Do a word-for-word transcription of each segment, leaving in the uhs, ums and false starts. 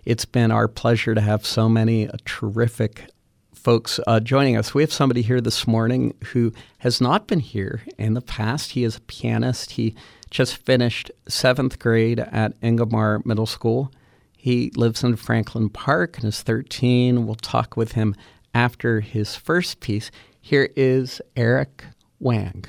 It's been our pleasure to have so many uh, terrific folks uh, joining us. We have somebody here this morning who has not been here in the past. He is a pianist. He just finished seventh grade at Ingomar Middle School. He lives in Franklin Park and is thirteen. We'll talk with him after his first piece. Here is Eric Wang.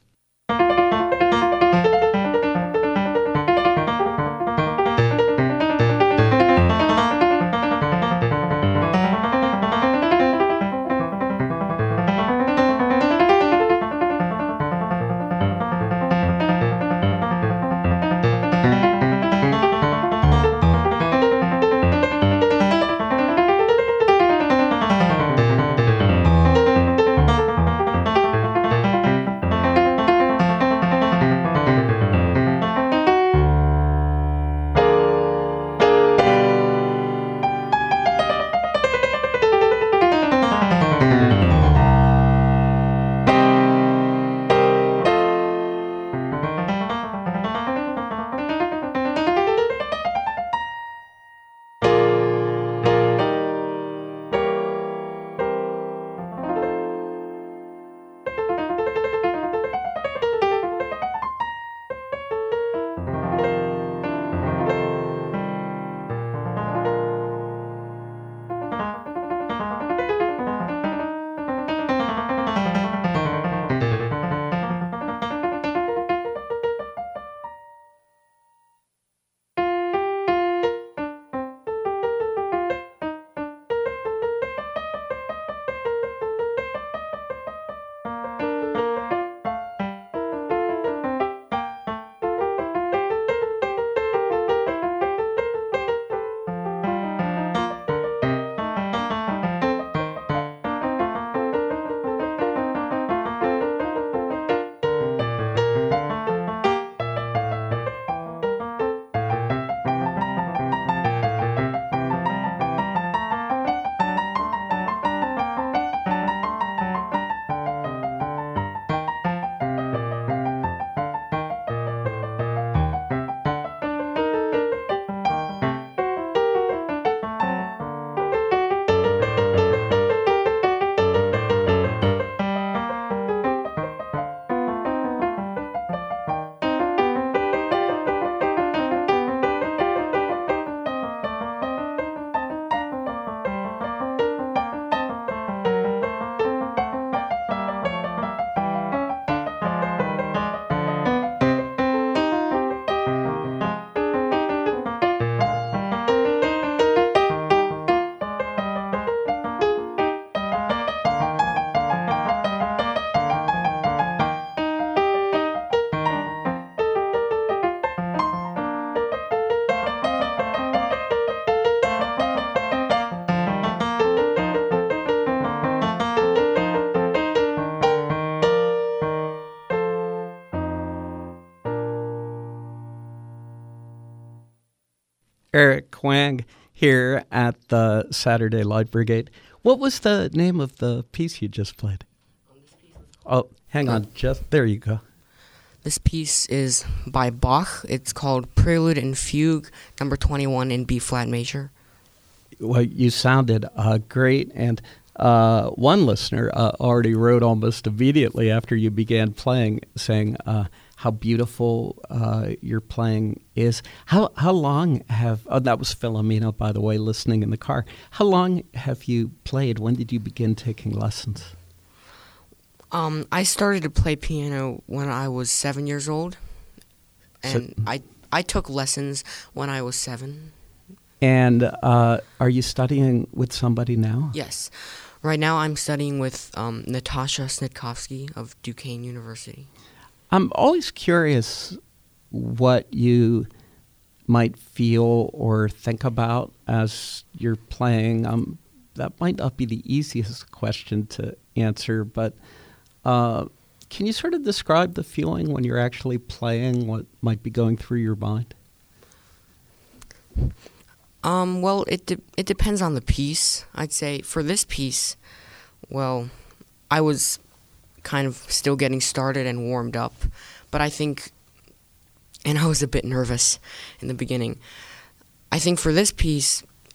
Eric Wang here at the Saturday Light Brigade. What was the name of the piece you just played? Oh, hang on. Just there you go. This piece is by Bach. It's called Prelude and Fugue, number twenty-one in B-flat major. Well, you sounded uh, great, and uh, one listener uh, already wrote almost immediately after you began playing, saying uh, how beautiful uh, your playing is. How how long have, oh, that was Philomena, by the way, listening in the car. How long have you played? When did you begin taking lessons? Um, I started to play piano when I was seven years old, and so, I I took lessons when I was seven. And uh, are you studying with somebody now? Yes. Right now I'm studying with um, Natasha Snitkovsky of Duquesne University. I'm always curious what you might feel or think about as you're playing. Um, that might not be the easiest question to answer, but uh, can you sort of describe the feeling when you're actually playing, what might be going through your mind? Um, well, it de- it depends on the piece. I'd say for this piece, well, I was kind of still getting started and warmed up, but I think, and I was a bit nervous in the beginning. I think for this piece,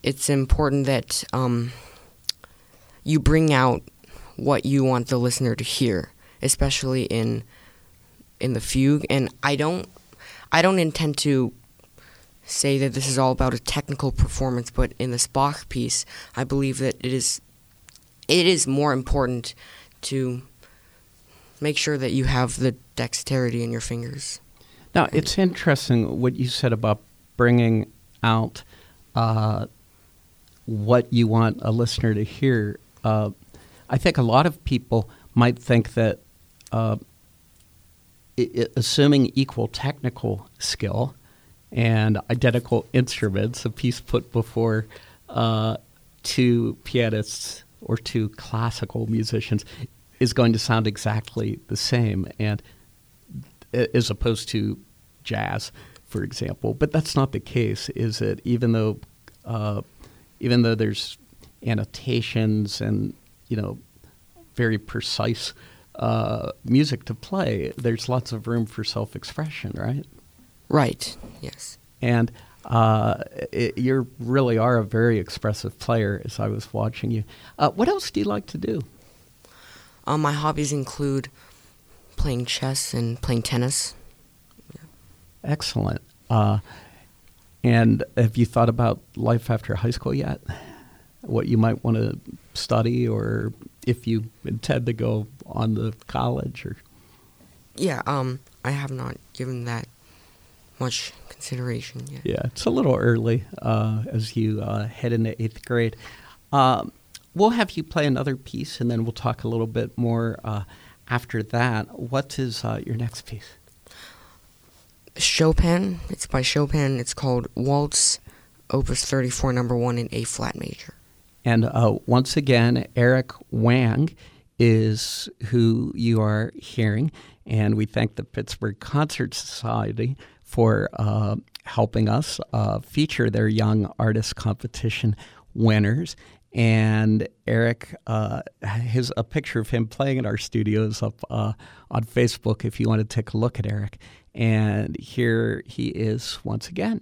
it's important that um, you bring out what you want the listener to hear, especially in in the fugue. And I don't I don't intend to say that this is all about a technical performance, but in this Bach piece, I believe that it is it is more important to make sure that you have the dexterity in your fingers. Now, it's interesting what you said about bringing out uh, what you want a listener to hear. Uh, I think a lot of people might think that uh, it, it, assuming equal technical skill and identical instruments, a piece put before uh, two pianists or two classical musicians is going to sound exactly the same, and as opposed to jazz, for example. But that's not the case, is it? Even though, uh, even though there's annotations and, you know, very precise uh, music to play, there's lots of room for self-expression, right? Right. Yes. And uh, it, you really are a very expressive player, as I was watching you. Uh, what else do you like to do? Um, my hobbies include playing chess and playing tennis. Yeah. Excellent. Uh, and have you thought about life after high school yet? What you might want to study, or if you intend to go on to college? Or Yeah, um, I have not given that much consideration yet. Yeah, it's a little early uh, as you uh, head into eighth grade. Um, we'll have you play another piece, and then we'll talk a little bit more uh, after that. What is uh, your next piece? Chopin. It's by Chopin. It's called Waltz, Opus thirty-four, number one in A flat major. And uh, once again, Eric Wang is who you are hearing, and we thank the Pittsburgh Concert Society for uh, helping us uh, feature their Young Artist Competition winners. And Eric, uh, his a picture of him playing in our studios up uh, on Facebook if you want to take a look at Eric. And here he is once again.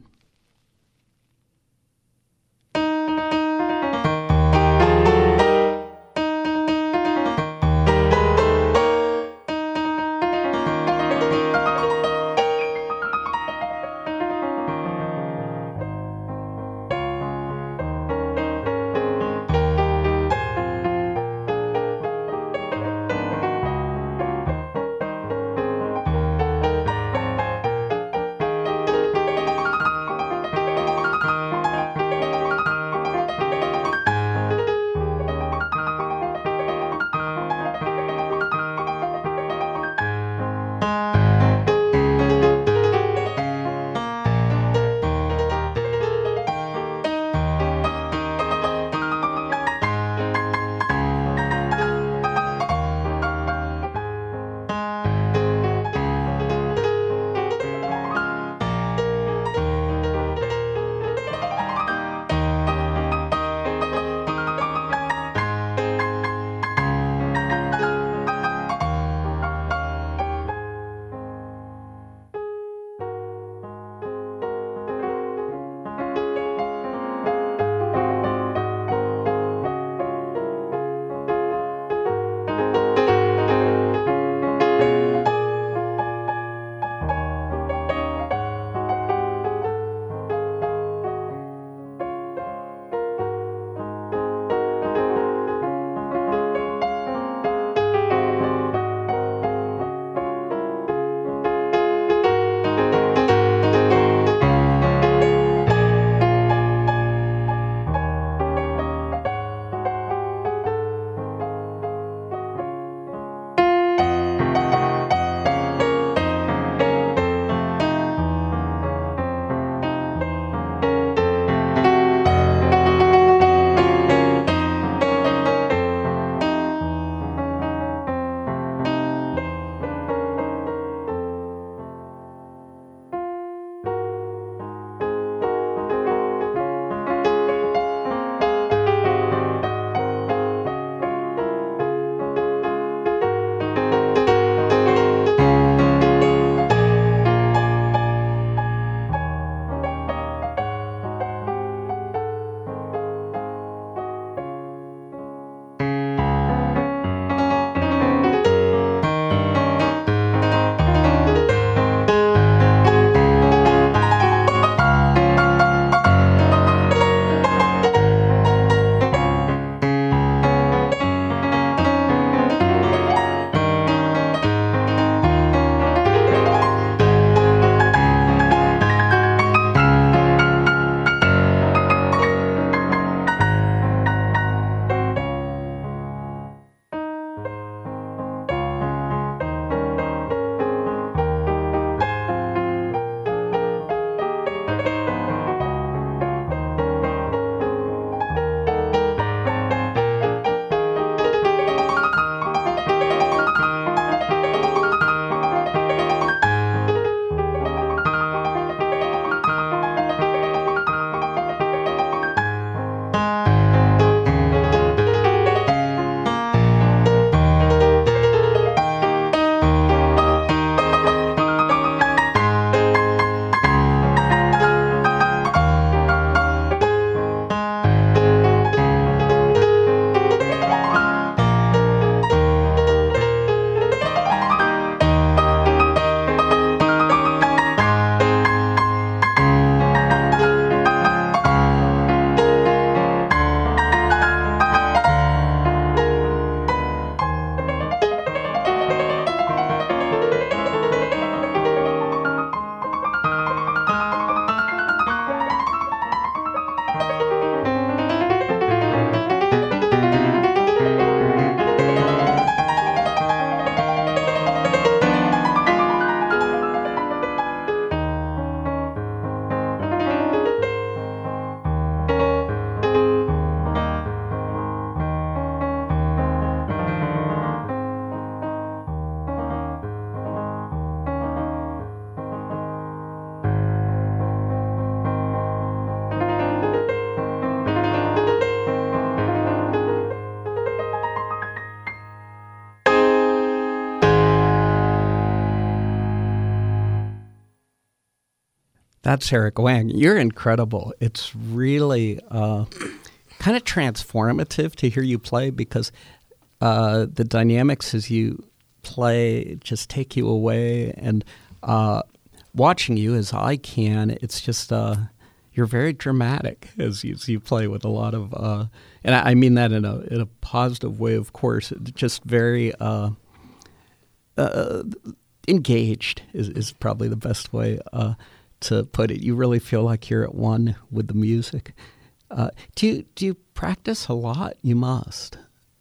That's Eric Wang. You're incredible. It's really uh, kind of transformative to hear you play because uh, the dynamics as you play just take you away. And uh, watching you as I can, it's just uh, you're very dramatic as you, as you play with a lot of, uh, and I mean that in a in a positive way, of course. It's just very uh, uh, engaged is, is probably the best way Uh, to put it. You really feel like you're at one with the music. Uh, do you do you practice a lot? You must.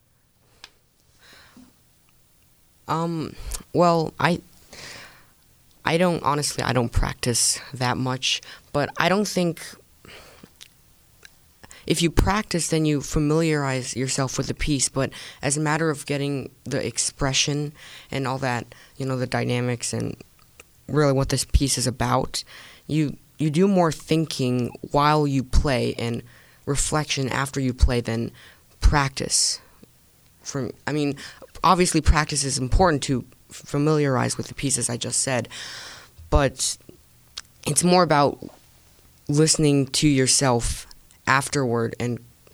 Um. Well, I. I don't honestly. I don't practice that much, but I don't think. If you practice, then you familiarize yourself with the piece. But as a matter of getting the expression and all that, you know, the dynamics and really what this piece is about, you you do more thinking while you play and reflection after you play than practice. From I mean, obviously practice is important to familiarize with the pieces I just said, but it's more about listening to yourself afterward and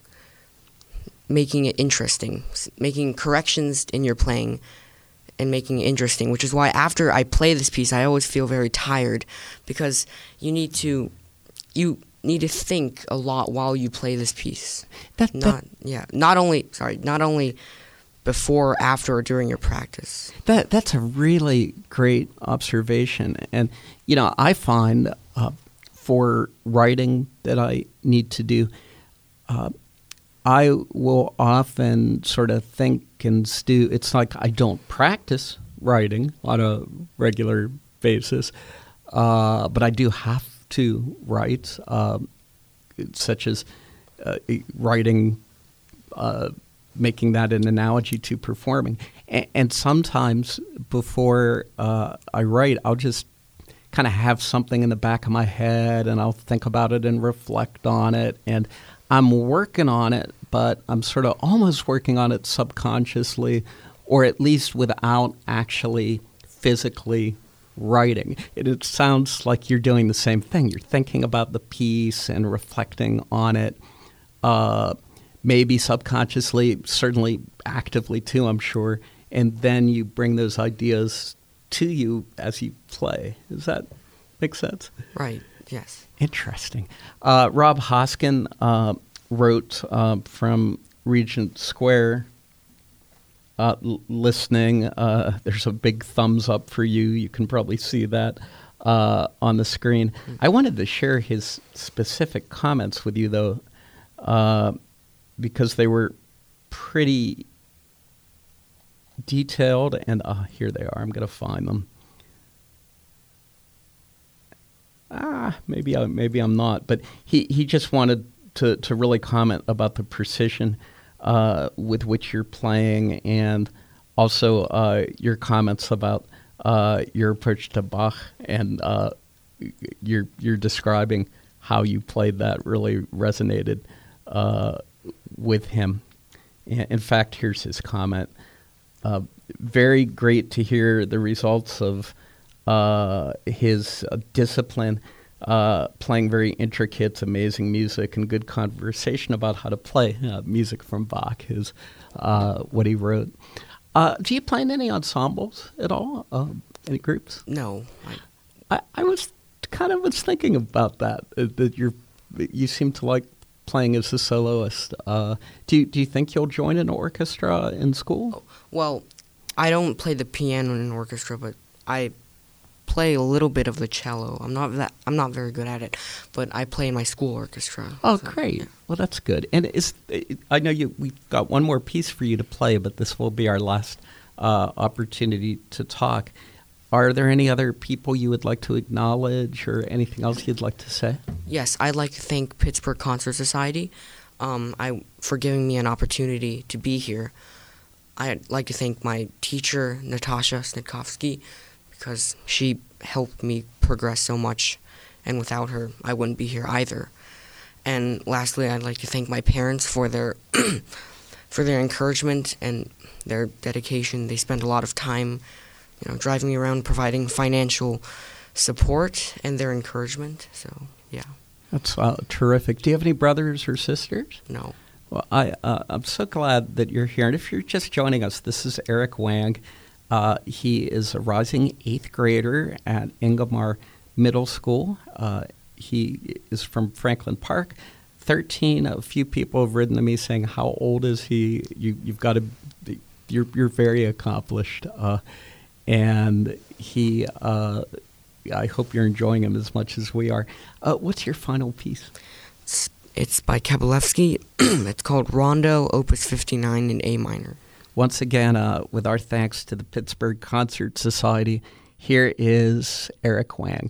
making it interesting, making corrections in your playing and making it interesting, which is why after I play this piece, I always feel very tired because you need to you need to think a lot while you play this piece. That, that, not yeah, not only sorry, not only before, after, or during your practice. That that's a really great observation, and you know I find uh, for writing that I need to do. Uh, I will often sort of think and stew. It's like I don't practice writing on a regular basis, uh, but I do have to write, uh, such as uh, writing, uh, making that an analogy to performing. And, and sometimes before uh, I write, I'll just kind of have something in the back of my head, and I'll think about it and reflect on it, and I'm working on it, but I'm sort of almost working on it subconsciously, or at least without actually physically writing. It, it sounds like you're doing the same thing. You're thinking about the piece and reflecting on it, uh, maybe subconsciously, certainly actively too, I'm sure, and then you bring those ideas to you as you play. Does that make sense? Right, yes. Interesting. Uh, Rob Hoskin uh, wrote uh, from Regent Square, uh, l- listening. Uh, there's a big thumbs up for you. You can probably see that uh, on the screen. Mm-hmm. I wanted to share his specific comments with you, though, uh, because they were pretty detailed, and uh, here they are. I'm going to find them. Ah, maybe I, maybe I'm not, but he, he just wanted to, to really comment about the precision uh, with which you're playing, and also uh, your comments about uh, your approach to Bach, and uh, you're you're describing how you played that really resonated uh, with him. In fact, here's his comment. Uh, very great to hear the results of Uh, his uh, discipline, uh, playing very intricate, amazing music, and good conversation about how to play uh, music from Bach is uh, what he wrote. Uh, do you play in any ensembles at all? Uh, any groups? No. I, I, I was kind of was thinking about that. Uh, that you're, you seem to like playing as a soloist. Uh, do you, do you think you'll join an orchestra in school? Well, I don't play the piano in an orchestra, but I play a little bit of the cello. I'm not that I'm not very good at it, but I play in my school orchestra. Oh, so, great! Yeah. Well, that's good. And is I know you we've got one more piece for you to play, but this will be our last uh, opportunity to talk. Are there any other people you would like to acknowledge, or anything else you'd like to say? Yes, I'd like to thank Pittsburgh Concert Society um, I for giving me an opportunity to be here. I'd like to thank my teacher, Natasha Snitkovsky, because she helped me progress so much, and without her, I wouldn't be here either. And lastly, I'd like to thank my parents for their for their encouragement and their dedication. They spent a lot of time, you know, driving me around, providing financial support and their encouragement. So, yeah. That's uh, terrific. Do you have any brothers or sisters? No. Well, I, uh, I'm so glad that you're here. And if you're just joining us, this is Eric Wang. Uh, he is a rising eighth grader at Ingomar Middle School. Uh, he is from Franklin Park. thirteen, a few people have written to me saying, how old is he? You, you've got to be, you're, you're very accomplished. Uh, and he, uh, I hope you're enjoying him as much as we are. Uh, what's your final piece? It's, it's by Kabalevsky. It's called Rondo, Opus fifty-nine in A minor. Once again, uh, with our thanks to the Pittsburgh Concert Society, here is Eric Wang.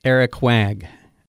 Eric Wang.